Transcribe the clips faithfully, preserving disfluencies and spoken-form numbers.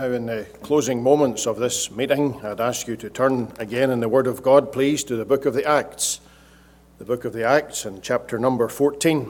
Now, in the closing moments of this meeting, I'd ask you to turn again in the Word of God, please, to the book of the Acts. The book of the Acts and chapter number fourteen.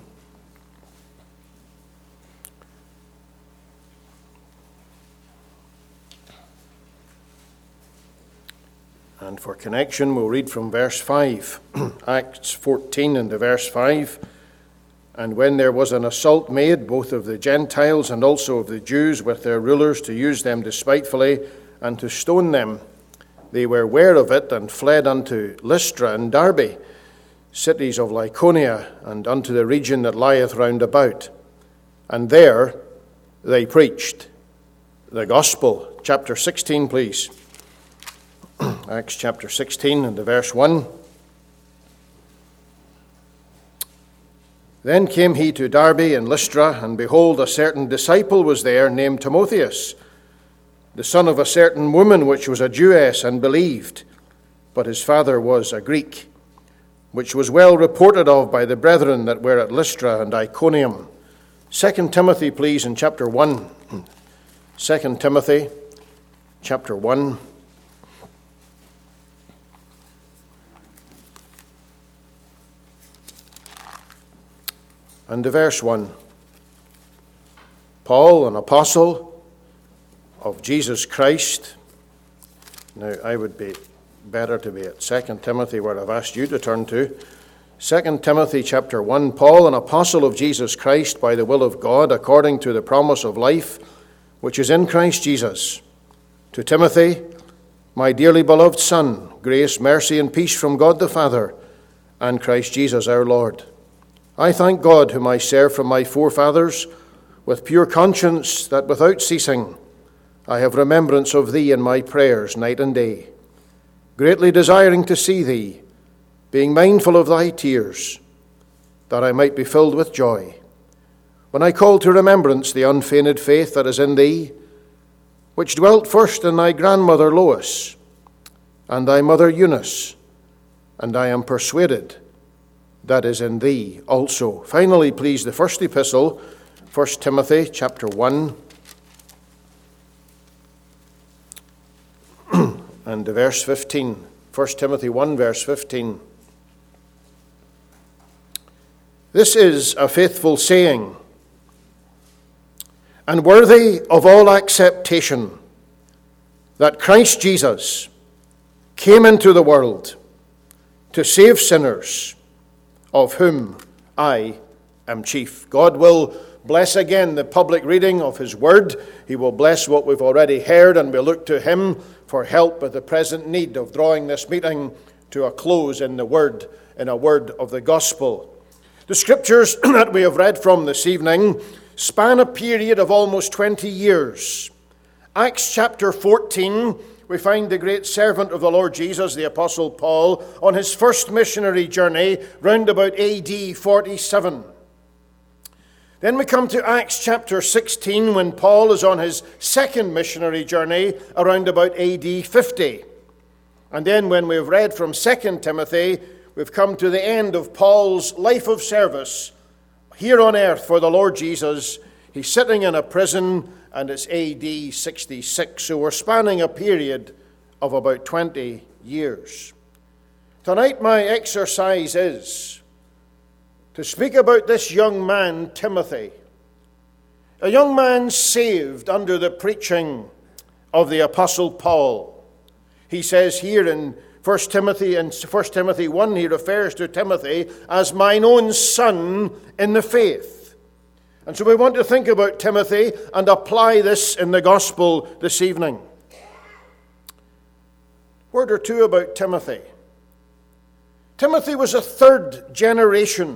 And for connection, we'll read from verse five. Acts fourteen and the verse five. And when there was an assault made, both of the Gentiles and also of the Jews, with their rulers, to use them despitefully and to stone them, they were ware of it, and fled unto Lystra and Derbe, cities of Lycaonia, and unto the region that lieth round about. And there they preached the gospel. Chapter sixteen, please. Acts chapter sixteen and the verse one. Then came he to Derbe and Lystra, and behold, a certain disciple was there, named Timotheus, the son of a certain woman which was a Jewess, and believed, but his father was a Greek, which was well reported of by the brethren that were at Lystra and Iconium. Second Timothy, please, in chapter one. Second Timothy, chapter one. And the verse one. Paul, an apostle of Jesus Christ. Now, I would be better to be at Second Timothy, where I've asked you to turn to. Second Timothy chapter one. Paul, an apostle of Jesus Christ, by the will of God, according to the promise of life, which is in Christ Jesus. To Timothy, my dearly beloved son, grace, mercy, and peace from God the Father and Christ Jesus our Lord. I thank God, whom I serve from my forefathers, with pure conscience, that without ceasing I have remembrance of thee in my prayers night and day, greatly desiring to see thee, being mindful of thy tears, that I might be filled with joy, when I call to remembrance the unfeigned faith that is in thee, which dwelt first in thy grandmother Lois, and thy mother Eunice, and I am persuaded that is in thee also. Finally, please, the first epistle, First Timothy chapter one, and the verse fifteen. First Timothy one, verse fifteen. This is a faithful saying, and worthy of all acceptation, that Christ Jesus came into the world to save sinners, of whom I am chief. God will bless again the public reading of his word. He will bless what we've already heard, and we'll look to him for help with the present need of drawing this meeting to a close in the word, in a word of the gospel. The scriptures that we have read from this evening span a period of almost twenty years. Acts chapter fourteen, we find the great servant of the Lord Jesus, the Apostle Paul, on his first missionary journey round about A D forty-seven. Then we come to Acts chapter sixteen, when Paul is on his second missionary journey around about A D fifty. And then when we've read from Second Timothy, we've come to the end of Paul's life of service here on earth for the Lord Jesus. He's sitting in a prison, and it's A D sixty-six, so we're spanning a period of about twenty years. Tonight my exercise is to speak about this young man, Timothy, a young man saved under the preaching of the Apostle Paul. He says here in First Timothy, in First Timothy one, he refers to Timothy as mine own son in the faith. And so we want to think about Timothy and apply this in the gospel this evening. Word or two about Timothy. Timothy was a third generation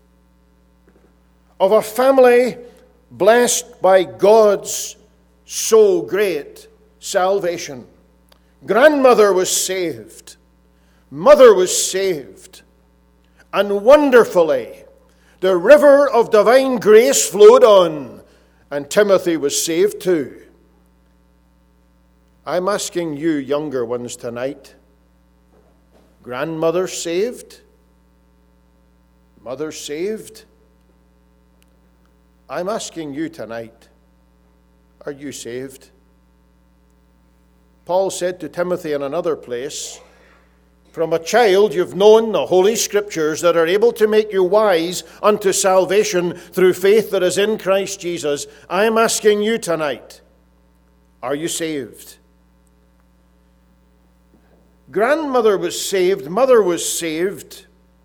of a family blessed by God's so great salvation. Grandmother was saved. Mother was saved. And wonderfully, the river of divine grace flowed on, and Timothy was saved too. I'm asking you younger ones tonight, grandmother saved? Mother saved? I'm asking you tonight, are you saved? Paul said to Timothy in another place, "From a child you've known the Holy Scriptures that are able to make you wise unto salvation through faith that is in Christ Jesus." I am asking you tonight, are you saved? Grandmother was saved, mother was saved.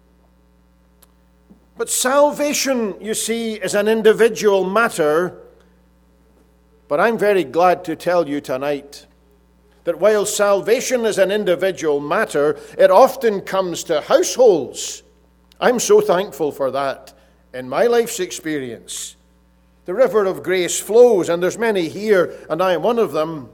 But salvation, you see, is an individual matter. But I'm very glad to tell you tonight that while salvation is an individual matter, it often comes to households. I'm so thankful for that in my life's experience. The river of grace flows, and there's many here, and I am one of them,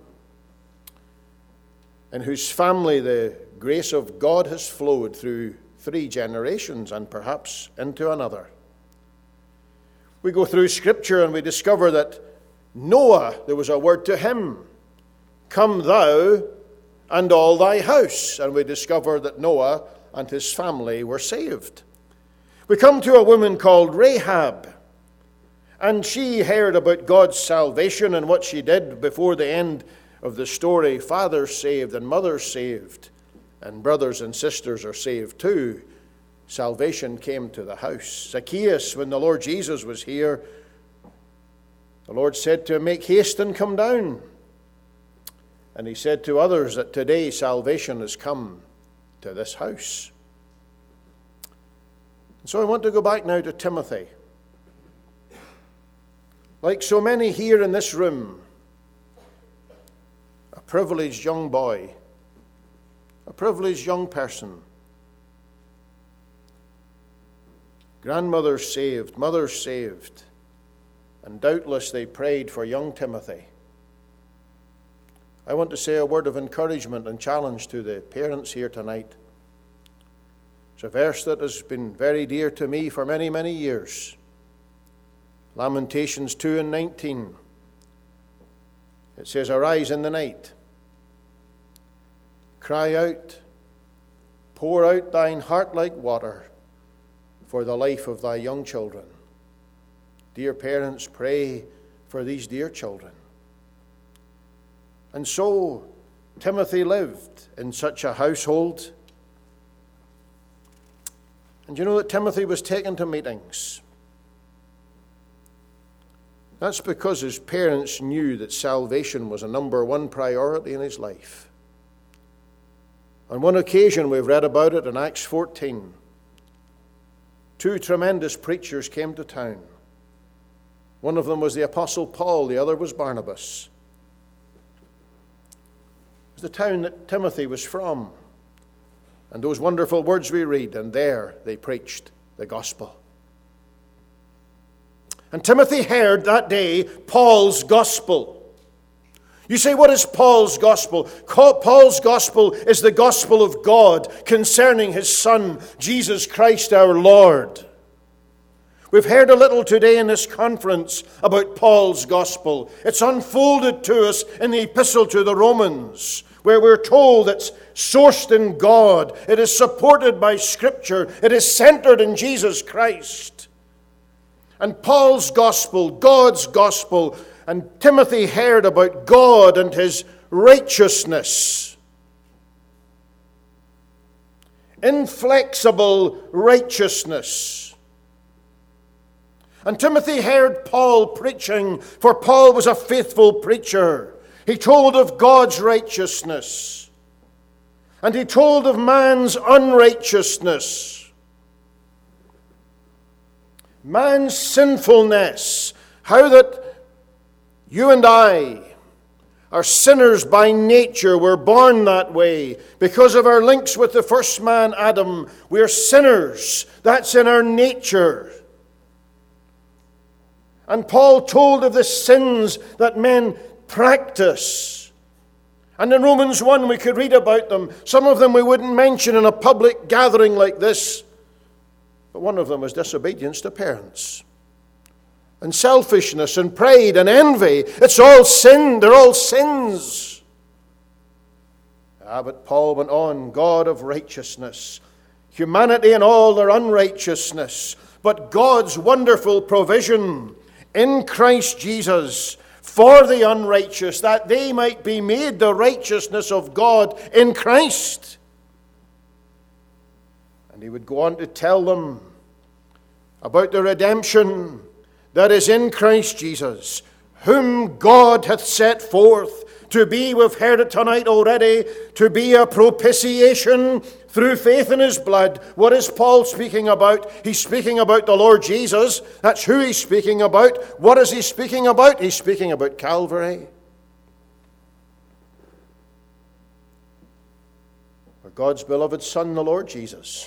in whose family the grace of God has flowed through three generations and perhaps into another. We go through Scripture and we discover that Noah, there was a word to him, "Come thou and all thy house." And we discover that Noah and his family were saved. We come to a woman called Rahab, and she heard about God's salvation and what she did before the end of the story. Fathers saved and mothers saved, and brothers and sisters are saved too. Salvation came to the house. Zacchaeus, when the Lord Jesus was here, the Lord said to him, "Make haste and come down." And he said to others that today salvation has come to this house. And so I want to go back now to Timothy. Like so many here in this room, a privileged young boy, a privileged young person, grandmother saved, mother saved, and doubtless they prayed for young Timothy. I want to say a word of encouragement and challenge to the parents here tonight. It's a verse that has been very dear to me for many, many years. Lamentations two and nineteen. It says, "Arise in the night, cry out, pour out thine heart like water for the life of thy young children." Dear parents, pray for these dear children. And so Timothy lived in such a household. And you know that Timothy was taken to meetings. That's because his parents knew that salvation was a number one priority in his life. On one occasion, we've read about it in Acts fourteen. Two tremendous preachers came to town. One of them was the Apostle Paul, the other was Barnabas. It was the town that Timothy was from. And those wonderful words we read, and there they preached the gospel. And Timothy heard that day Paul's gospel. You say, what is Paul's gospel? Paul's gospel is the gospel of God concerning his Son, Jesus Christ our Lord. We've heard a little today in this conference about Paul's gospel. It's unfolded to us in the epistle to the Romans, where we're told it's sourced in God, it is supported by Scripture, it is centered in Jesus Christ. And Paul's gospel, God's gospel, and Timothy heard about God and his righteousness. Inflexible righteousness. And Timothy heard Paul preaching, for Paul was a faithful preacher. He told of God's righteousness, and he told of man's unrighteousness. Man's sinfulness, how that you and I are sinners by nature. We're born that way. Because of our links with the first man, Adam, we're sinners. That's in our nature. And Paul told of the sins that men practice. And in Romans one we could read about them. Some of them we wouldn't mention in a public gathering like this. But one of them was disobedience to parents. And selfishness and pride and envy. It's all sin. They're all sins. Ah, but Paul went on, God of righteousness. Humanity and all their unrighteousness. But God's wonderful provision in Christ Jesus for the unrighteous, that they might be made the righteousness of God in Christ. And he would go on to tell them about the redemption that is in Christ Jesus, whom God hath set forth to be, we've heard it tonight already, to be a propitiation through faith in his blood. What is Paul speaking about? He's speaking about the Lord Jesus. That's who he's speaking about. What is he speaking about? He's speaking about Calvary. For God's beloved Son, the Lord Jesus,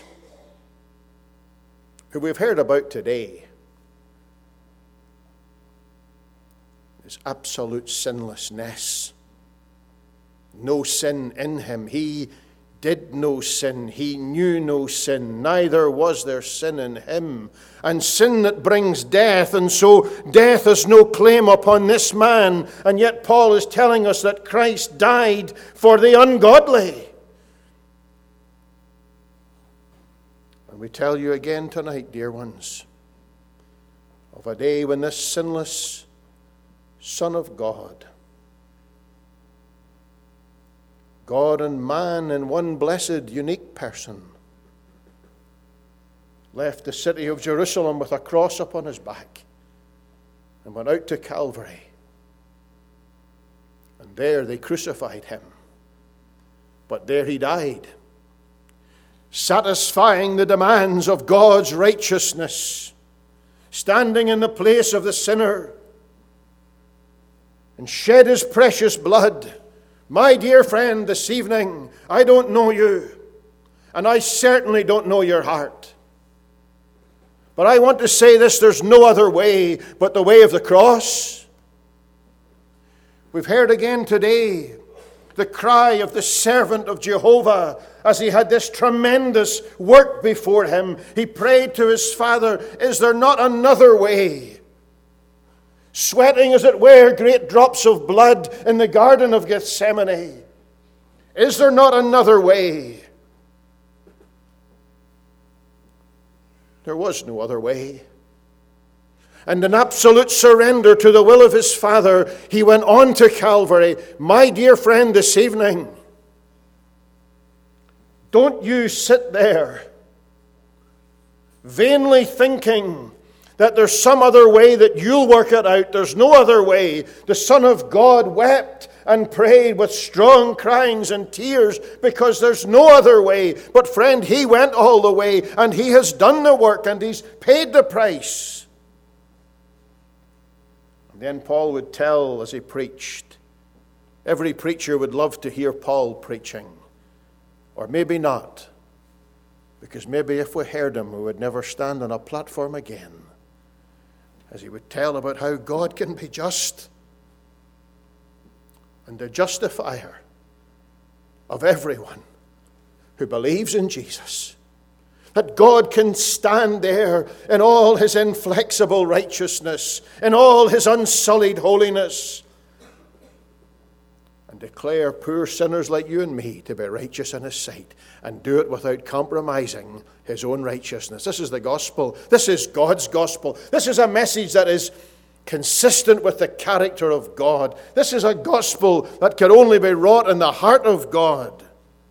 who we've heard about today, his absolute sinlessness. No sin in him. He did no sin. He knew no sin. Neither was there sin in him. And sin that brings death. And so death has no claim upon this man. And yet Paul is telling us that Christ died for the ungodly. And we tell you again tonight, dear ones, of a day when this sinless Son of God, God and man in one blessed, unique person, left the city of Jerusalem with a cross upon his back and went out to Calvary. And there they crucified him. But there he died, satisfying the demands of God's righteousness, standing in the place of the sinner, and shed his precious blood. My dear friend, this evening, I don't know you, and I certainly don't know your heart. But I want to say this, there's no other way but the way of the cross. We've heard again today the cry of the servant of Jehovah as he had this tremendous work before him. He prayed to his Father, is there not another way? Sweating, as it were, great drops of blood in the Garden of Gethsemane. Is there not another way? There was no other way. And in absolute surrender to the will of his Father, he went on to Calvary. My dear friend, this evening, don't you sit there vainly thinking that there's some other way, that you'll work it out. There's no other way. The Son of God wept and prayed with strong cryings and tears because there's no other way. But friend, he went all the way and he has done the work and he's paid the price. And then Paul would tell as he preached. Every preacher would love to hear Paul preaching. Or maybe not. Because maybe if we heard him, we would never stand on a platform again. As he would tell about how God can be just and the justifier of everyone who believes in Jesus. That God can stand there in all his inflexible righteousness, in all his unsullied holiness, and declare poor sinners like you and me to be righteous in his sight, and do it without compromising his own righteousness. This is the gospel. This is God's gospel. This is a message that is consistent with the character of God. This is a gospel that can only be wrought in the heart of God.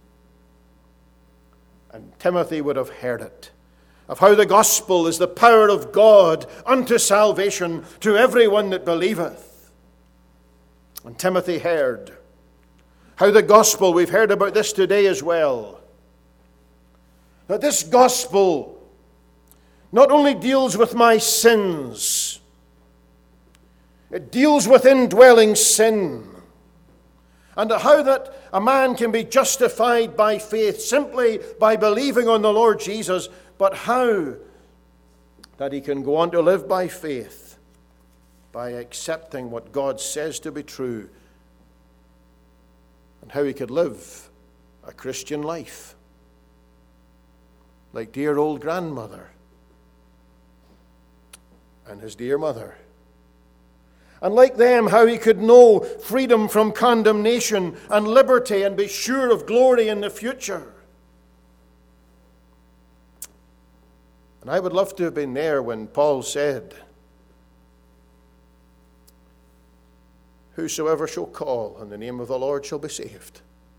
And Timothy would have heard it, of how the gospel is the power of God unto salvation to everyone that believeth. And Timothy heard how the gospel, we've heard about this today as well, that this gospel not only deals with my sins, it deals with indwelling sin. And how that a man can be justified by faith simply by believing on the Lord Jesus, but how that he can go on to live by faith, by accepting what God says to be true, and how he could live a Christian life, like dear old grandmother and his dear mother. And like them, how he could know freedom from condemnation and liberty and be sure of glory in the future. And I would love to have been there when Paul said, whosoever shall call on the name of the Lord shall be saved.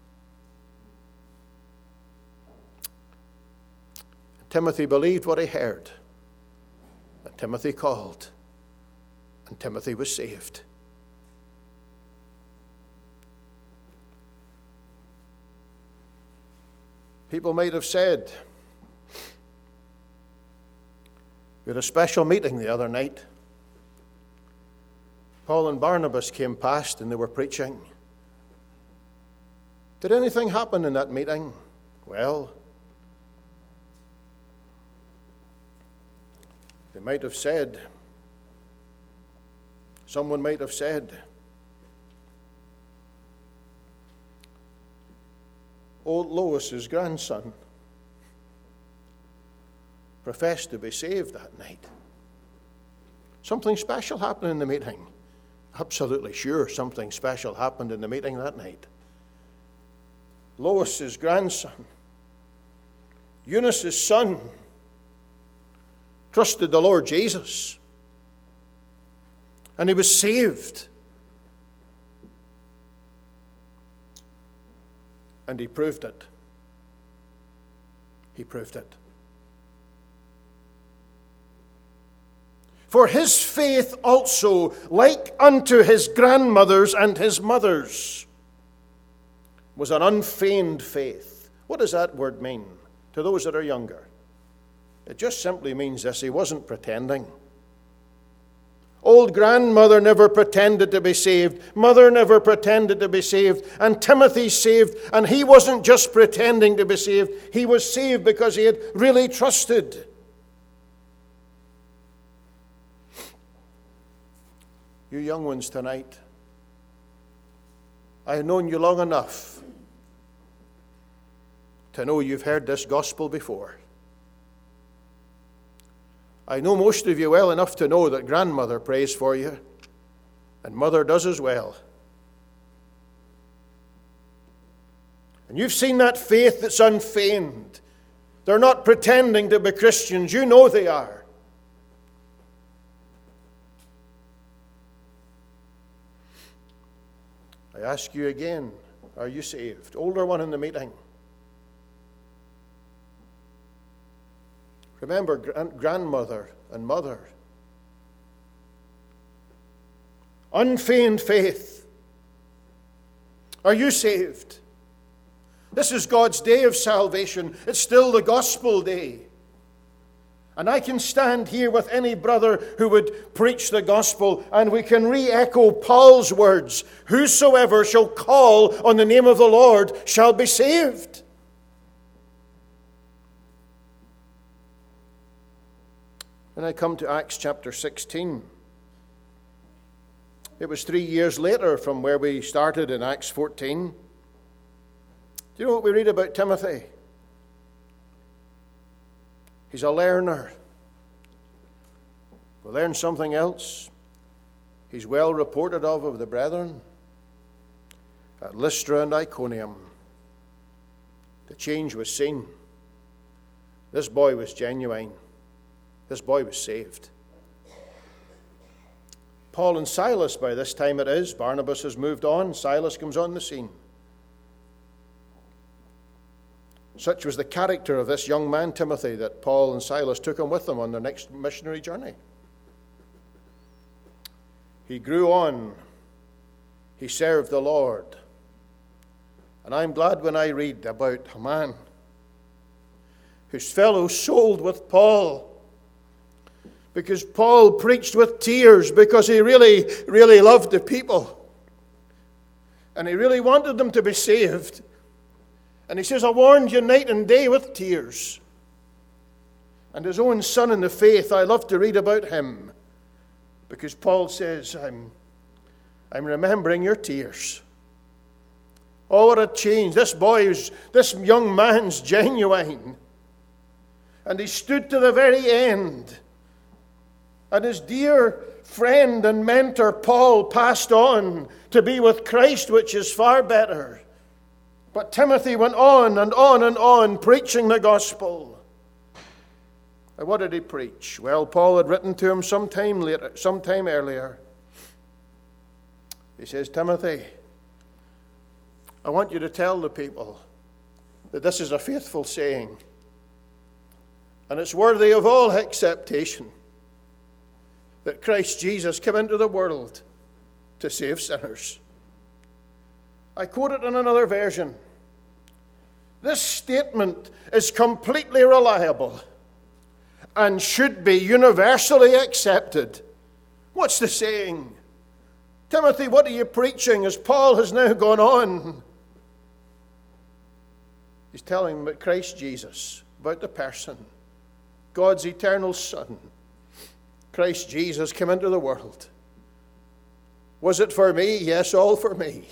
Timothy believed what he heard, and Timothy called, and Timothy was saved. People might have said, we had a special meeting the other night. Paul and Barnabas came past and they were preaching. Did anything happen in that meeting? Well, they might have said, someone might have said, old Lois's grandson professed to be saved that night. Something special happened in the meeting. Absolutely sure something special happened in the meeting that night. Lois's grandson, Eunice's son, trusted the Lord Jesus, and he was saved. And he proved it. He proved it. For his faith also, like unto his grandmother's and his mother's, was an unfeigned faith. What does that word mean to those that are younger? It just simply means this: he wasn't pretending. Old grandmother never pretended to be saved. Mother never pretended to be saved. And Timothy's saved, and he wasn't just pretending to be saved. He was saved because he had really trusted. You young ones tonight, I have known you long enough to know you've heard this gospel before. I know most of you well enough to know that grandmother prays for you, and mother does as well. And you've seen that faith that's unfeigned. They're not pretending to be Christians. You know they are. I ask you again, are you saved? Older one in the meeting. Remember grandmother and mother. Unfeigned faith. Are you saved? This is God's day of salvation. It's still the gospel day. And I can stand here with any brother who would preach the gospel, and we can re-echo Paul's words: whosoever shall call on the name of the Lord shall be saved. When I come to Acts chapter sixteen, it was three years later from where we started in Acts fourteen. Do you know what we read about Timothy? He's a learner. We learn something else. He's well reported of of the brethren. At Lystra and Iconium, the change was seen. This boy was genuine. This boy was saved. Paul and Silas, by this time it is, Barnabas has moved on, Silas comes on the scene. Such was the character of this young man, Timothy, that Paul and Silas took him with them on their next missionary journey. He grew on. He served the Lord. And I'm glad when I read about a man whose fellow sold with Paul, because Paul preached with tears, because he really, really loved the people. And he really wanted them to be saved. And he says, I warned you night and day with tears. And his own son in the faith, I love to read about him, because Paul says, I'm, I'm remembering your tears. Oh, what a change. This boy's, this young man's genuine. And he stood to the very end. And his dear friend and mentor, Paul, passed on to be with Christ, which is far better. But Timothy went on and on and on, preaching the gospel. And what did he preach? Well, Paul had written to him sometime later, sometime earlier. He says, Timothy, I want you to tell the people that this is a faithful saying, and it's worthy of all acceptation, that Christ Jesus came into the world to save sinners. I quote it in another version. This statement is completely reliable and should be universally accepted. What's the saying? Timothy, what are you preaching? As Paul has now gone on, he's telling him about Christ Jesus, about the person, God's eternal Son. Christ Jesus came into the world. Was it for me? Yes, all for me.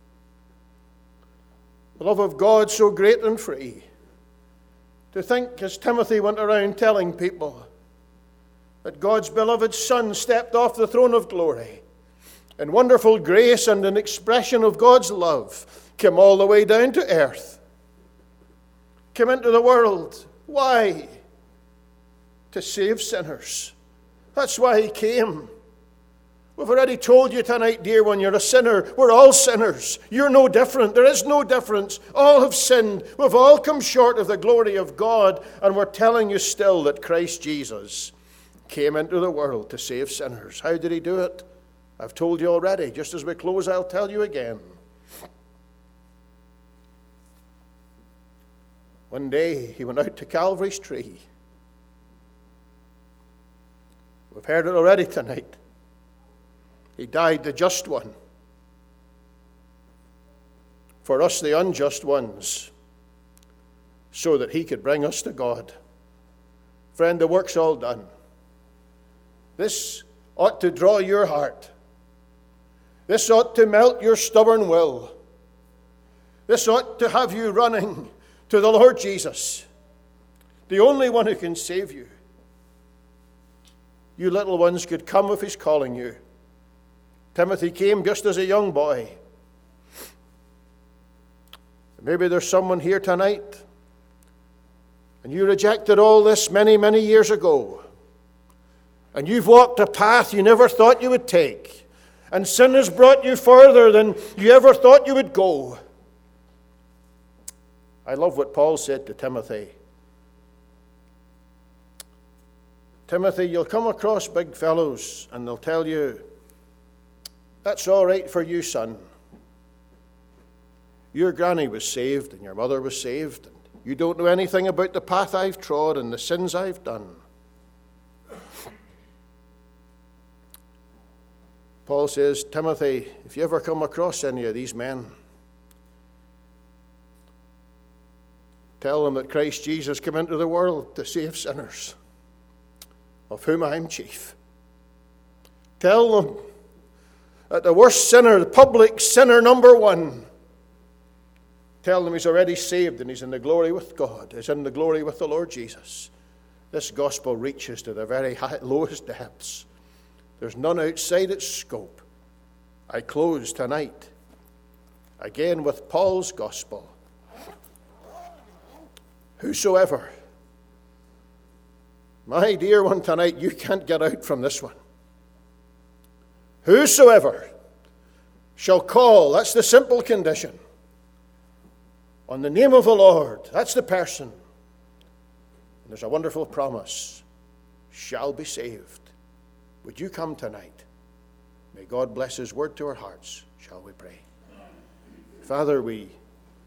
The love of God so great and free. To think, as Timothy went around telling people, that God's beloved Son stepped off the throne of glory, in wonderful grace and an expression of God's love, came all the way down to earth, came into the world. Why? To save sinners. That's why he came. We've already told you tonight, dear one, you're a sinner. We're all sinners. You're no different. There is no difference. All have sinned. We've all come short of the glory of God, and we're telling you still that Christ Jesus came into the world to save sinners. How did he do it? I've told you already. Just as we close, I'll tell you again. One day, he went out to Calvary's tree. We've heard it already tonight. He died, the just one, for us, the unjust ones, so that he could bring us to God. Friend, the work's all done. This ought to draw your heart. This ought to melt your stubborn will. This ought to have you running to the Lord Jesus, the only one who can save you. You little ones could come if he's calling you. Timothy came just as a young boy. Maybe there's someone here tonight, and you rejected all this many, many years ago. And you've walked a path you never thought you would take. And sin has brought you further than you ever thought you would go. I love what Paul said to Timothy. Timothy, you'll come across big fellows, and they'll tell you, that's all right for you, son. Your granny was saved, and your mother was saved, and you don't know anything about the path I've trod and the sins I've done. Paul says, Timothy, if you ever come across any of these men, tell them that Christ Jesus came into the world to save sinners, of whom I am chief. Tell them that the worst sinner, the public sinner number one, tell them he's already saved and he's in the glory with God. He's in the glory with the Lord Jesus. This gospel reaches to the very high, lowest depths. There's none outside its scope. I close tonight again with Paul's gospel. Whosoever, my dear one tonight, you can't get out from this one. Whosoever shall call, that's the simple condition, on the name of the Lord, that's the person. And there's a wonderful promise, shall be saved. Would you come tonight? May God bless his word to our hearts. Shall we pray? Father, we